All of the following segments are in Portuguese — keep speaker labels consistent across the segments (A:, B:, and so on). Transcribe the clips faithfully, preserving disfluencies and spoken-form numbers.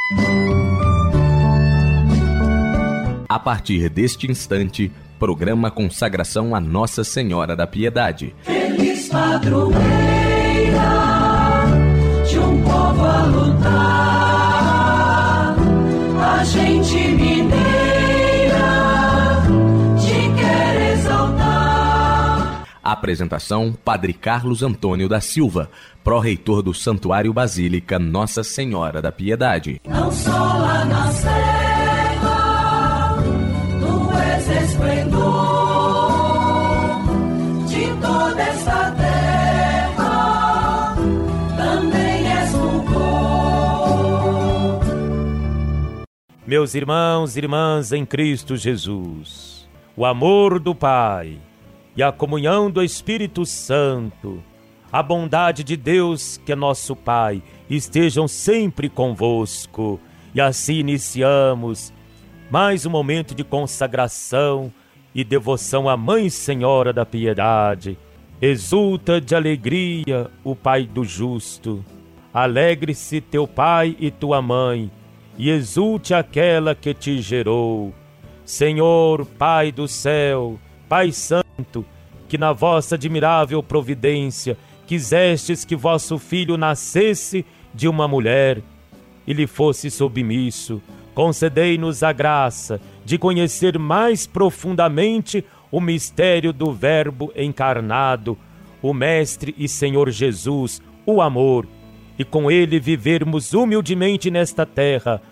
A: A partir deste instante, programa Consagração a Nossa Senhora da Piedade.
B: Feliz padroeira de um povo a lutar, a gente mineira te quer exaltar.
A: Apresentação: Padre Carlos Antônio da Silva, pró-reitor do Santuário Basílica Nossa Senhora da Piedade.
B: Não só lá na serra, tu és esplendor de toda esta terra, também és fulgor.
C: Meus irmãos e irmãs em Cristo Jesus, o amor do Pai e a comunhão do Espírito Santo, a bondade de Deus, que é nosso Pai, estejam sempre convosco. E assim iniciamos mais um momento de consagração e devoção à Mãe Senhora da Piedade. Exulta de alegria o Pai do justo. Alegre-se teu Pai e tua Mãe, e exulte aquela que te gerou. Senhor, Pai do céu, Pai Santo, que na vossa admirável providência quisestes que vosso Filho nascesse de uma mulher e lhe fosse submisso, concedei-nos a graça de conhecer mais profundamente o mistério do Verbo encarnado, o Mestre e Senhor Jesus, o amor, e com ele vivermos humildemente nesta terra,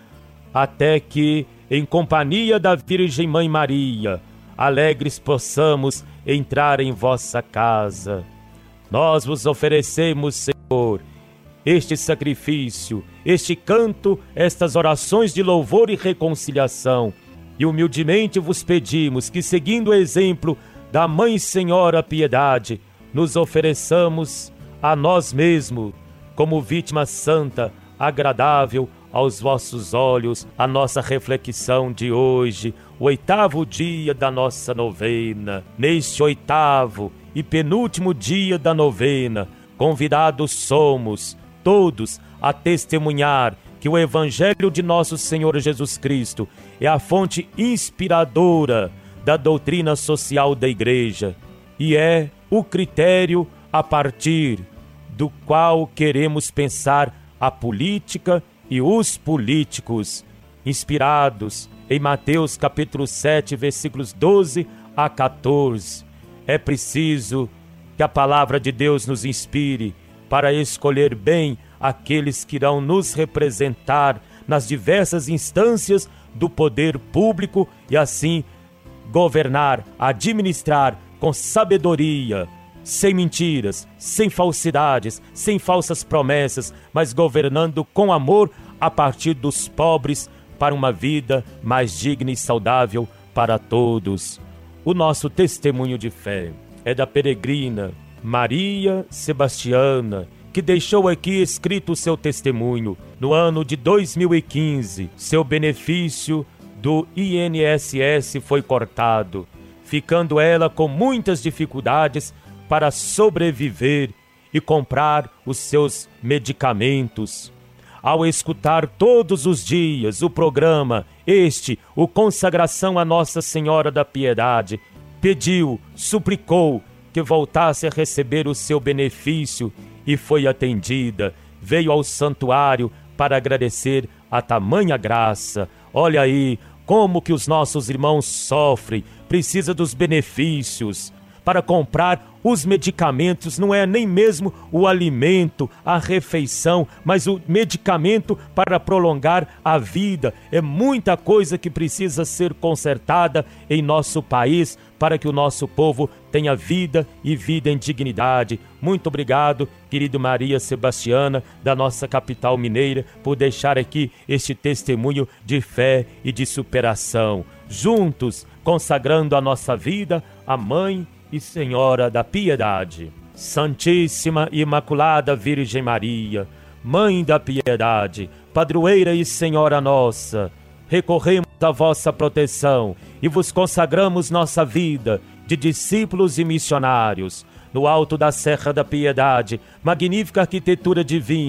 C: até que, em companhia da Virgem Mãe Maria, alegres possamos entrar em vossa casa. Nós vos oferecemos, Senhor, este sacrifício, este canto, estas orações de louvor e reconciliação, e humildemente vos pedimos que, seguindo o exemplo da Mãe Senhora Piedade, nos ofereçamos a nós mesmos como vítima santa, agradável aos vossos olhos. A nossa reflexão de hoje, o oitavo dia da nossa novena. Neste oitavo e penúltimo dia da novena, convidados somos todos a testemunhar que o Evangelho de nosso Senhor Jesus Cristo é a fonte inspiradora da doutrina social da Igreja e é o critério a partir do qual queremos pensar a política e os políticos, inspirados em Mateus capítulo sete, versículos doze a quatorze. É preciso que a palavra de Deus nos inspire para escolher bem aqueles que irão nos representar nas diversas instâncias do poder público e assim governar, administrar com sabedoria, sem mentiras, sem falsidades, sem falsas promessas, mas governando com amor a partir dos pobres para uma vida mais digna e saudável para todos. O nosso testemunho de fé é da peregrina Maria Sebastiana, que deixou aqui escrito o seu testemunho. No ano de dois mil e quinze, seu benefício do I N S S foi cortado, ficando ela com muitas dificuldades para sobreviver e comprar os seus medicamentos. Ao escutar todos os dias o programa, este, o Consagração a Nossa Senhora da Piedade, pediu, suplicou que voltasse a receber o seu benefício e foi atendida. Veio ao santuário para agradecer a tamanha graça. Olha aí como que os nossos irmãos sofrem, precisa dos benefícios. Para comprar os medicamentos, não é nem mesmo o alimento, a refeição, mas o medicamento para prolongar a vida. É muita coisa que precisa ser consertada em nosso país para que o nosso povo tenha vida e vida em dignidade. Muito obrigado, querido Maria Sebastiana, da nossa capital mineira, por deixar aqui este testemunho de fé e de superação. Juntos, consagrando a nossa vida à Mãe e Senhora da Piedade. Santíssima e Imaculada Virgem Maria, Mãe da Piedade, Padroeira e Senhora nossa, recorremos à vossa proteção e vos consagramos nossa vida de discípulos e missionários. No alto da Serra da Piedade, magnífica arquitetura divina,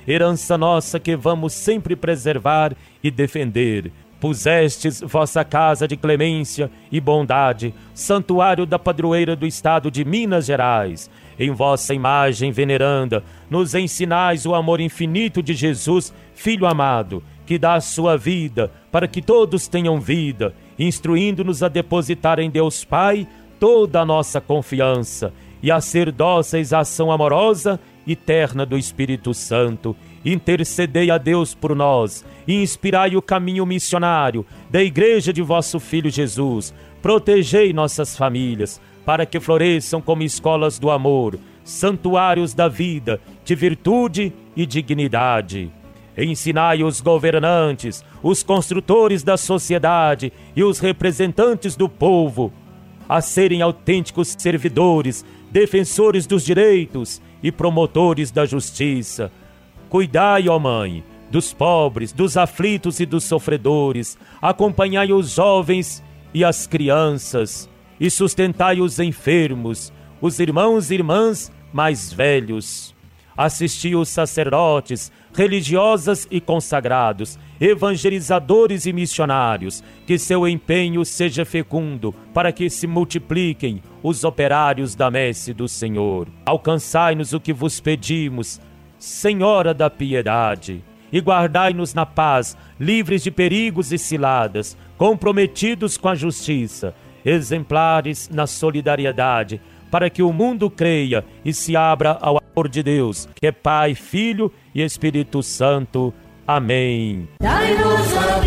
C: herança nossa que vamos sempre preservar e defender. Pusestes vossa casa de clemência e bondade, santuário da padroeira do estado de Minas Gerais. Em vossa imagem veneranda, nos ensinais o amor infinito de Jesus, Filho amado, que dá a sua vida para que todos tenham vida, instruindo-nos a depositar em Deus Pai toda a nossa confiança e a ser dóceis à ação amorosa e terna do Espírito Santo. Intercedei a Deus por nós e inspirai o caminho missionário da Igreja de vosso Filho Jesus. Protegei nossas famílias, para que floresçam como escolas do amor, santuários da vida, de virtude e dignidade. Ensinai os governantes, os construtores da sociedade e os representantes do povo a serem autênticos servidores, defensores dos direitos e promotores da justiça. Cuidai, ó Mãe, dos pobres, dos aflitos e dos sofredores. Acompanhai os jovens e as crianças e sustentai os enfermos, os irmãos e irmãs mais velhos. Assisti os sacerdotes, religiosas e consagrados, evangelizadores e missionários, que seu empenho seja fecundo, para que se multipliquem os operários da messe do Senhor. Alcançai-nos o que vos pedimos, Senhora da piedade, e guardai-nos na paz, livres de perigos e ciladas, comprometidos com a justiça, exemplares na solidariedade, para que o mundo creia e se abra ao amor de Deus, que é Pai, Filho e Espírito Santo. Amém.
B: Dai-nos a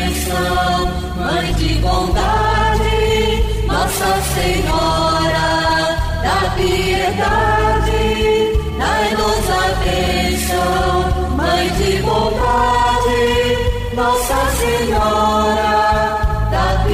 B: bênção, Mãe de bondade, Nossa Senhora da piedade. Dai-nos a bênção, Mãe de bondade, Nossa Senhora da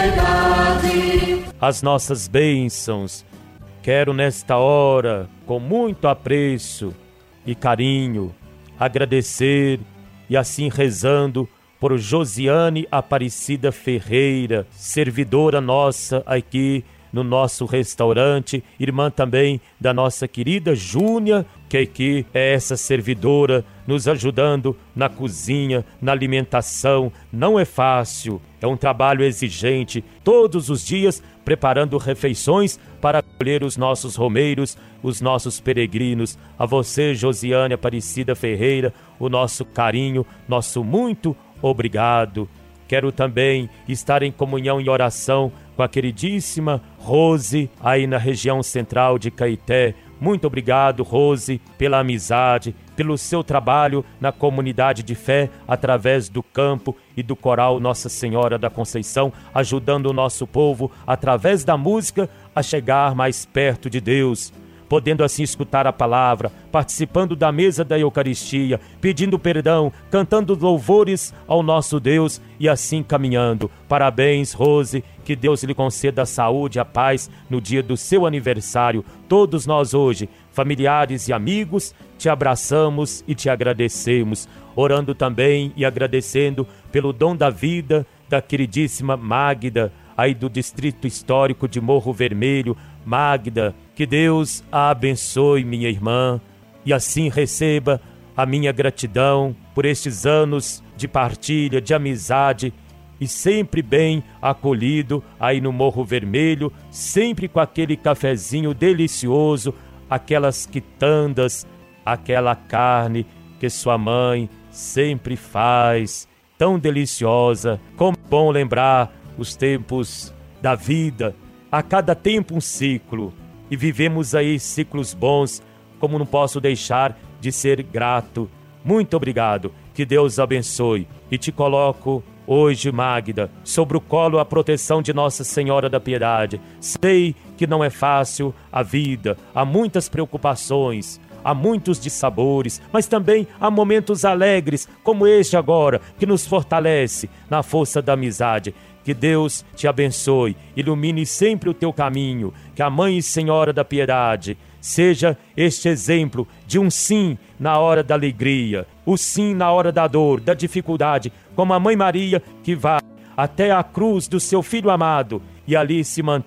B: piedade.
C: As nossas bênçãos quero nesta hora, com muito apreço e carinho, agradecer e assim rezando por Josiane Aparecida Ferreira, servidora nossa aqui no nosso restaurante, irmã também da nossa querida Júnia, que aqui é essa servidora nos ajudando na cozinha, na alimentação. Não é fácil, é um trabalho exigente, todos os dias preparando refeições para acolher os nossos romeiros, os nossos peregrinos. A você, Josiane Aparecida Ferreira, o nosso carinho, nosso muito obrigado. Quero também estar em comunhão e oração com a queridíssima Rose, aí na região central de Caeté. Muito obrigado, Rose, pela amizade, pelo seu trabalho na comunidade de fé, através do campo e do coral Nossa Senhora da Conceição, ajudando o nosso povo, através da música, a chegar mais perto de Deus, podendo assim escutar a palavra, participando da mesa da Eucaristia, pedindo perdão, cantando louvores ao nosso Deus e assim caminhando. Parabéns, Rose, que Deus lhe conceda a saúde e a paz no dia do seu aniversário. Todos nós hoje, familiares e amigos, te abraçamos e te agradecemos, orando também e agradecendo pelo dom da vida da queridíssima Magda, aí do Distrito Histórico de Morro Vermelho. Magda, que Deus a abençoe, minha irmã, e assim receba a minha gratidão por estes anos de partilha, de amizade, e sempre bem acolhido aí no Morro Vermelho, sempre com aquele cafezinho delicioso, aquelas quitandas, aquela carne que sua mãe sempre faz, tão deliciosa. Como é bom lembrar os tempos da vida, a cada tempo um ciclo, e vivemos aí ciclos bons, como não posso deixar de ser grato. Muito obrigado, que Deus abençoe, e te coloco hoje, Magda, sobre o colo a proteção de Nossa Senhora da Piedade. Sei que não é fácil a vida, há muitas preocupações, há muitos dissabores, mas também há momentos alegres, como este agora, que nos fortalece na força da amizade. Que Deus te abençoe, ilumine sempre o teu caminho, que a Mãe e Senhora da Piedade seja este exemplo de um sim na hora da alegria, o sim na hora da dor, da dificuldade, como a Mãe Maria, que vai até a cruz do seu Filho amado e ali se mantém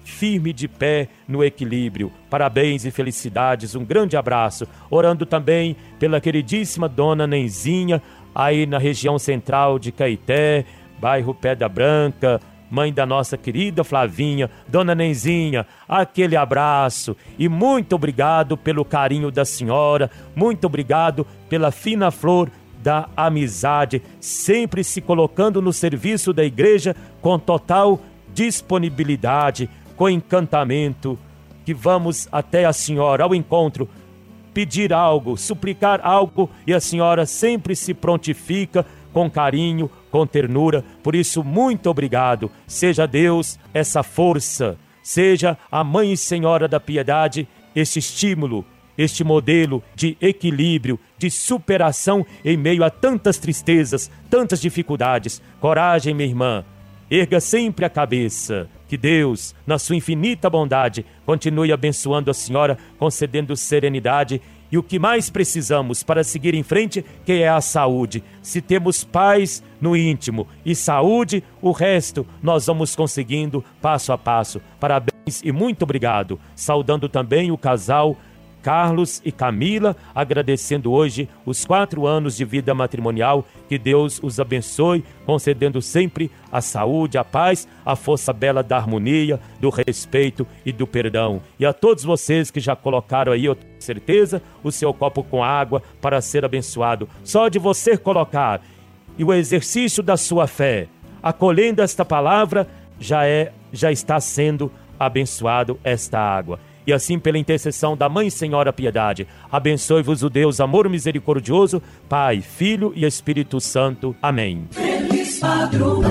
C: firme de pé no equilíbrio. Parabéns e felicidades, um grande abraço. Orando também pela queridíssima Dona Nenzinha, aí na região central de Caeté, bairro Pedra Branca, mãe da nossa querida Flavinha. Dona Nenzinha, aquele abraço e muito obrigado pelo carinho da senhora, muito obrigado pela fina flor da amizade, sempre se colocando no serviço da igreja com total disponibilidade, com encantamento, que vamos até a senhora ao encontro, pedir algo, suplicar algo, e a senhora sempre se prontifica com carinho, com ternura. Por isso, muito obrigado. Seja Deus essa força, seja a Mãe e Senhora da Piedade este estímulo, este modelo de equilíbrio, de superação em meio a tantas tristezas, tantas dificuldades. Coragem, minha irmã, erga sempre a cabeça. Que Deus, na sua infinita bondade, continue abençoando a senhora, concedendo serenidade e o que mais precisamos para seguir em frente, que é a saúde. Se temos paz no íntimo e saúde, o resto nós vamos conseguindo passo a passo. Parabéns e muito obrigado. Saudando também o casal Carlos e Camila, agradecendo hoje os quatro anos de vida matrimonial. Que Deus os abençoe, concedendo sempre a saúde, a paz, a força bela da harmonia, do respeito e do perdão. E a todos vocês que já colocaram aí, eu tenho certeza, o seu copo com água para ser abençoado. Só de você colocar e o exercício da sua fé, acolhendo esta palavra, já é, já está sendo abençoado esta água. E assim, pela intercessão da Mãe Senhora Piedade, abençoe-vos o Deus amor misericordioso, Pai, Filho e Espírito Santo. Amém.
B: Feliz padroeira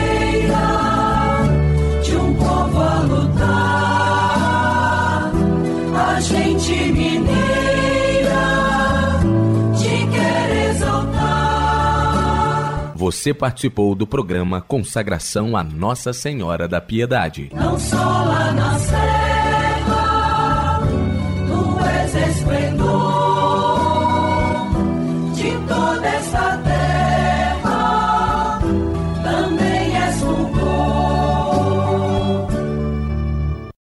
B: de um povo a lutar, a gente mineira te quer exaltar.
A: Você participou do programa Consagração a Nossa Senhora da Piedade.
B: Não só lá na Sé